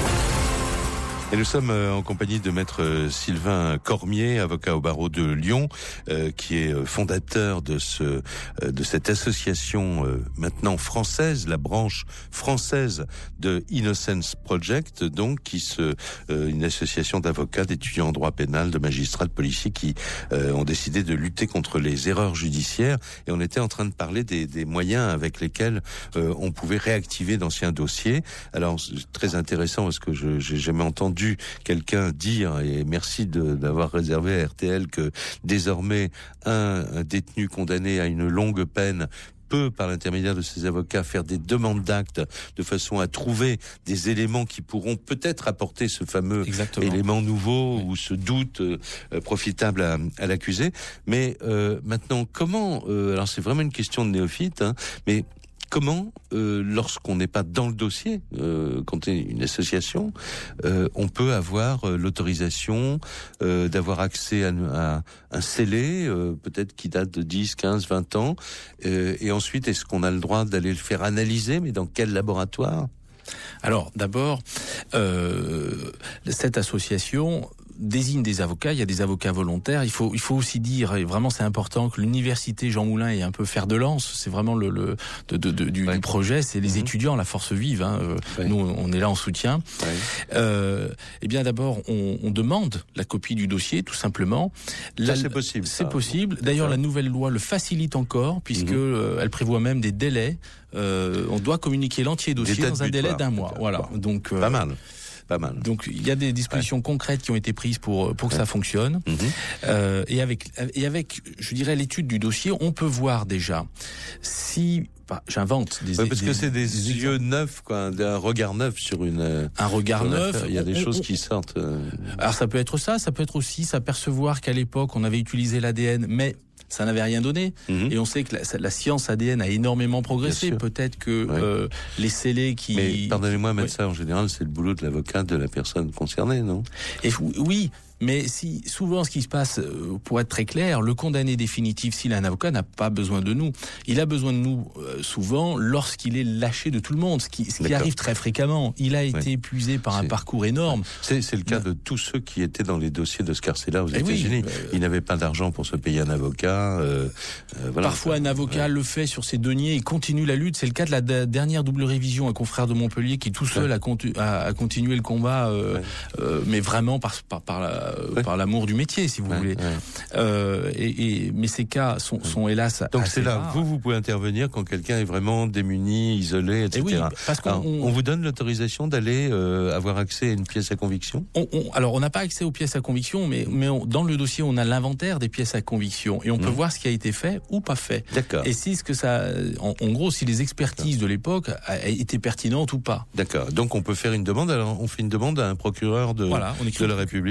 Et nous sommes en compagnie de maître Sylvain Cormier, avocat au barreau de Lyon, euh, qui est fondateur de ce de cette association euh, maintenant française, la branche française de Innocence Project, donc qui se euh, une association d'avocats, d'étudiants en droit pénal, de magistrats, de policiers qui euh, ont décidé de lutter contre les erreurs judiciaires. Et on était en train de parler des, des moyens avec lesquels euh, on pouvait réactiver d'anciens dossiers. Alors c'est très intéressant parce que je j'ai jamais entendu quelqu'un dire, et merci de, d'avoir réservé à R T L, que désormais un, un détenu condamné à une longue peine peut, par l'intermédiaire de ses avocats, faire des demandes d'actes de façon à trouver des éléments qui pourront peut-être apporter ce fameux Exactement. élément nouveau oui. ou ce doute euh, profitable à, à l'accusé. Mais euh, maintenant, comment euh, alors c'est vraiment une question de néophyte, hein, mais comment, euh, lorsqu'on n'est pas dans le dossier, euh, quand c'est une association, euh, on peut avoir euh, l'autorisation euh, d'avoir accès à, à un scellé, euh, peut-être qui date de dix, quinze, vingt ans, euh, et ensuite, est-ce qu'on a le droit d'aller le faire analyser, mais dans quel laboratoire ? Alors, d'abord, euh, cette association désigne des avocats, il y a des avocats volontaires. Il faut, il faut aussi dire, et vraiment c'est important, que l'université Jean Moulin est un peu fer de lance. C'est vraiment le, le de, de, de, du, ouais. du projet. C'est les mmh. étudiants, la force vive. Hein. Ouais. Nous, on est là en soutien. Ouais. Euh, eh bien, d'abord, on, on demande la copie du dossier, tout simplement. Ça, la, c'est possible. C'est ça. possible. D'ailleurs, la nouvelle loi le facilite encore, puisque mmh. euh, elle prévoit même des délais. Euh, on doit communiquer l'entier dossier dans un délai d'un mois. Voilà. Donc, euh, pas mal. Pas mal. Donc il y a des dispositions ouais. concrètes qui ont été prises pour pour que ouais. ça fonctionne. Mmh. Euh, et avec et avec, je dirais, l'étude du dossier, on peut voir déjà si bah, j'invente des ouais, parce des, que c'est des, des yeux exemples. neufs, quoi, un regard neuf sur une un regard neuf. Affaire. Il y a des on, choses on, qui sortent. Euh... Alors ça peut être ça, ça peut être aussi s'apercevoir qu'à l'époque on avait utilisé l'A D N, mais ça n'avait rien donné. Mmh. Et on sait que la, la science A D N a énormément progressé. Peut-être que ouais. euh, les scellés qui... Mais pardonnez-moi, mettre ouais. ça en général, c'est le boulot de l'avocat de la personne concernée, non ? Et oui, mais si souvent ce qui se passe, pour être très clair, le condamné définitif, s'il a un avocat, n'a pas besoin de nous. Il a besoin de nous euh, souvent lorsqu'il est lâché de tout le monde, ce qui, ce qui arrive très fréquemment. Il a été ouais. épuisé par c'est... un parcours énorme. C'est, c'est le cas de tous ceux qui étaient dans les dossiers de Scarcella aux États-Unis. Oui, euh... Ils n'avaient pas d'argent pour se payer un avocat. Euh, euh, voilà. Parfois, un avocat ouais. le fait sur ses deniers et continue la lutte. C'est le cas de la d- dernière double révision, un confrère de Montpellier qui tout seul ouais. a, contu- a, a continué le combat, euh, ouais. euh, mais vraiment par, par, par la Ouais. par l'amour du métier, si vous ouais, voulez. Ouais. Euh, et, et, mais ces cas sont, sont hélas Donc assez c'est là, rares. vous, vous pouvez intervenir quand quelqu'un est vraiment démuni, isolé, et cetera. Et oui, parce qu'on, alors, on, on vous donne l'autorisation d'aller euh, avoir accès à une pièce à conviction ? on, on, Alors, on n'a pas accès aux pièces à conviction, mais, mais on, dans le dossier, on a l'inventaire des pièces à conviction et on mmh. peut voir ce qui a été fait ou pas fait. D'accord. Et si ce que ça, en, en gros, si les expertises D'accord. de l'époque étaient pertinentes ou pas. D'accord. Donc on peut faire une demande. Alors on fait une demande à un procureur de, voilà, on de la République, voilà. voilà.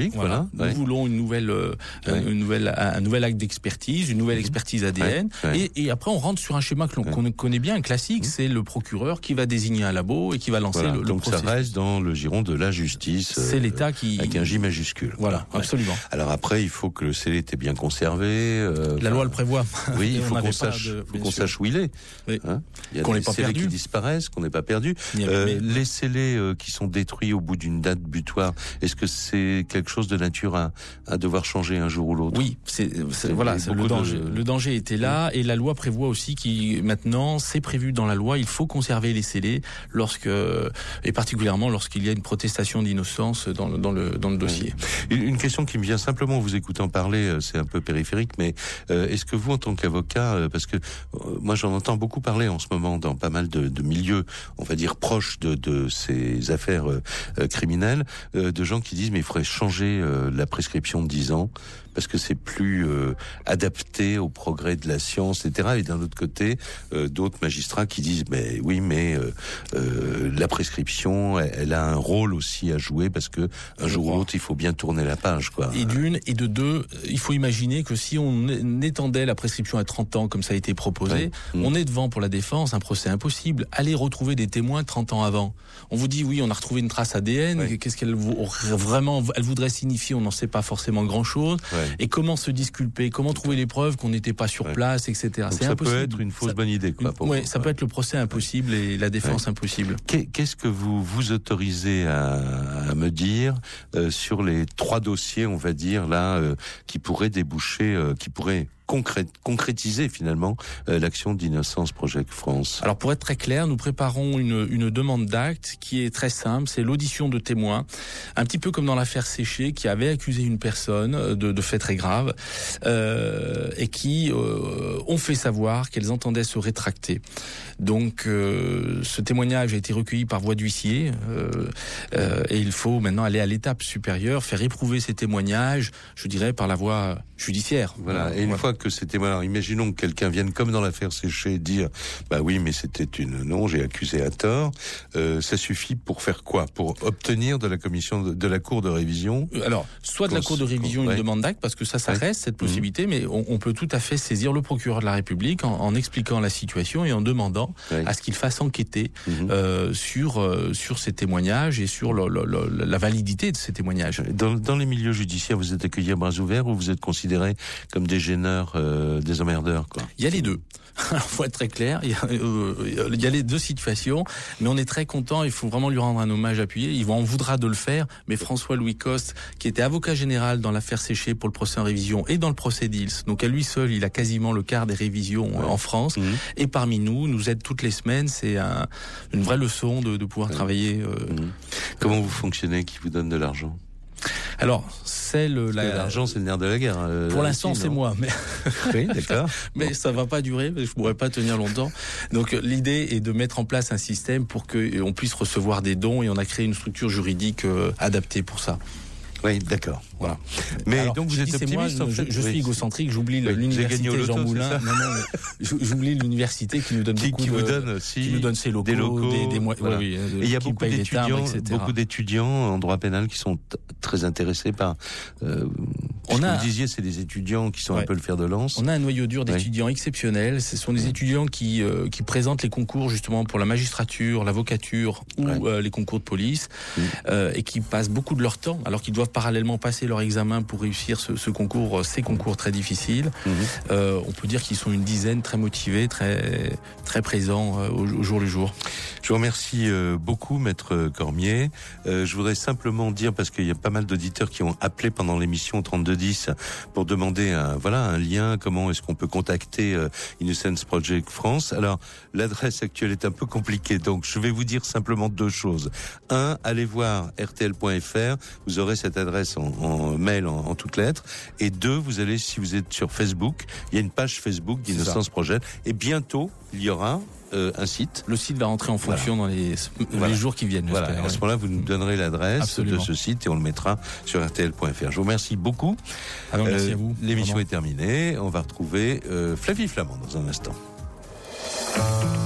rien. Nous ouais. voulons une nouvelle, euh, ouais. une nouvelle, un nouvel acte d'expertise, une nouvelle expertise A D N. Ouais. Ouais. Et, et après, on rentre sur un schéma que l'on, ouais. qu'on connaît bien, un classique, mmh. c'est le procureur qui va désigner un labo et qui va lancer voilà. le, le Donc processus. ça reste dans le giron de la justice. C'est euh, l'État qui... Avec un J majuscule. Voilà, ouais. absolument. Alors après, il faut que le scellé était bien conservé. Euh, la loi le prévoit. Oui, il faut qu'on sache, de, faut qu'on sache où il est. Oui. Hein, il y a qu'on des n'ait pas scellés perdu. qui disparaissent, qu'on n'ait pas perdu. Euh, mais... Les scellés euh, qui sont détruits au bout d'une date butoir, est-ce que c'est quelque chose de nature à, à devoir changer un jour ou l'autre? Oui, c'est, c'est voilà, c'est le danger. De... Le danger était là, et la loi prévoit aussi qui maintenant, c'est prévu dans la loi, il faut conserver les scellés lorsque, et particulièrement lorsqu'il y a une protestation d'innocence dans le, dans le, dans le dossier. Une, une question qui me vient simplement en vous écoutant parler, c'est un peu périphérique, mais euh, est-ce que vous, en tant qu'avocat, euh, parce que euh, moi j'en entends beaucoup parler en ce moment dans pas mal de, de milieux, on va dire proches de, de ces affaires euh, criminelles, euh, de gens qui disent mais il faudrait changer euh, la prescription de dix ans parce que c'est plus euh, adapté au progrès de la science, et cetera. Et d'un autre côté, euh, d'autres magistrats qui disent mais oui, mais euh, euh, la prescription, elle, elle a un rôle aussi à jouer parce que un jour ou l'autre, il faut bien tourner la page, quoi. Et d'une et de deux, il faut imaginer que si on étendait la prescription à trente ans, comme ça a été proposé, ouais. on est devant pour la défense un procès impossible. Allez retrouver des témoins trente ans avant. On vous dit oui, on a retrouvé une trace A D N. Ouais. Qu'est-ce qu'elle vraiment elle voudrait signifier? On n'en sait pas forcément grand-chose. Ouais. Et comment se disculper? Comment trouver les preuves qu'on n'était pas sur ouais. place, et cetera. Donc c'est ça impossible. peut être une fausse ça, bonne idée, quoi. Oui, ça peut être le procès impossible ouais. et la défense ouais. impossible. Qu'est-ce que vous vous autorisez à, à me dire euh, sur les trois dossiers, on va dire là, euh, qui pourraient déboucher, euh, qui pourraient Concrét, concrétiser finalement euh, l'action d'Innocence Project France? Alors pour être très clair, nous préparons une, une demande d'acte qui est très simple, c'est l'audition de témoins, un petit peu comme dans l'affaire Séché qui avait accusé une personne de, de faits très graves euh, et qui euh, ont fait savoir qu'elles entendaient se rétracter. Donc euh, ce témoignage a été recueilli par voie d'huissier euh, euh, et il faut maintenant aller à l'étape supérieure, faire éprouver ces témoignages, je dirais par la voie judiciaire. Voilà, et une voilà. fois que ces témoins, alors imaginons que quelqu'un vienne comme dans l'affaire Séché dire bah oui mais c'était une non j'ai accusé à tort, euh, ça suffit pour faire quoi? Pour obtenir de la commission de, de la cour de révision? Alors soit de la cour de révision une ouais. demande d'acte parce que ça ça ouais. reste cette possibilité, mmh. mais on, on peut tout à fait saisir le procureur de la République en, en expliquant la situation et en demandant ouais. à ce qu'il fasse enquêter mmh. euh, sur euh, sur ces témoignages et sur le, le, le, la validité de ces témoignages. Dans, dans les milieux judiciaires, vous êtes accueillis à bras ouverts ou vous êtes considérés comme des gêneurs? Euh, des emmerdeurs, quoi. Il y a les deux. Alors, faut être très clair, il y, a, euh, il y a les deux situations, mais on est très content. Il faut vraiment lui rendre un hommage appuyé. Il en voudra de le faire, mais François-Louis Coste, qui était avocat général dans l'affaire Séché pour le procès en révision et dans le procès d'Ils, donc à lui seul, il a quasiment le quart des révisions ouais. en France. Mmh. Et parmi nous, nous aide toutes les semaines. C'est un, une vraie leçon de, de pouvoir ouais. travailler. Euh... Mmh. Comment vous fonctionnez? Qui vous donne de l'argent? Alors, c'est le la... l'argent, c'est le nerf de la guerre. Euh, Pour l'instant, c'est moi, mais oui, d'accord. mais ça va pas durer, je pourrais pas tenir longtemps. Donc, l'idée est de mettre en place un système pour que on puisse recevoir des dons et on a créé une structure juridique euh, adaptée pour ça. Oui, d'accord. Voilà. Mais alors, donc vous êtes optimiste, moi, en fait. Je, je oui. suis égocentrique, j'oublie oui, l'université loto, Jean Moulin. Non, non, mais j'oublie l'université qui nous donne qui, beaucoup qui de, vous donne aussi qui nous donne ses locaux, des locaux, des, des moyens. Voilà. Oui, oui, et il y a beaucoup d'étudiants, beaucoup d'étudiants en droit pénal qui sont t- très intéressés par. Euh, on a, vous disiez, c'est des étudiants qui sont ouais. un peu le fer de lance. On a un noyau dur d'étudiants ouais. exceptionnels. Ce sont des ouais. étudiants qui euh, qui présentent les concours justement pour la magistrature, l'avocature ou ouais. euh, les concours de police mmh. euh, et qui passent beaucoup de leur temps alors qu'ils doivent parallèlement passer leur examen pour réussir ce, ce concours, ces concours très difficiles. Mmh. Euh, on peut dire qu'ils sont une dizaine, très motivés, très très présents euh, au, au jour le jour. Je vous remercie euh, beaucoup, Maître Cormier. Euh, je voudrais simplement dire, parce qu'il y a pas mal d'auditeurs qui ont appelé pendant l'émission trente-deux dix pour demander un, voilà, un lien, comment est-ce qu'on peut contacter euh, Innocence Project France. Alors, l'adresse actuelle est un peu compliquée, donc je vais vous dire simplement deux choses. Un, allez voir R T L point F R, vous aurez cette adresse en, en mail en, en toutes lettres. Et deux, vous allez, si vous êtes sur Facebook, il y a une page Facebook d'Innocence Project. Et bientôt, il y aura euh, un site. Le site va rentrer en fonction voilà. dans les, voilà. les jours qui viennent. Voilà. À ce moment-là, vous nous donnerez l'adresse Absolument. de ce site et on le mettra sur R T L point F R. Je vous remercie beaucoup. Alors, euh, merci à vous. L'émission Vraiment. est terminée. On va retrouver euh, Flavie Flamand dans un instant.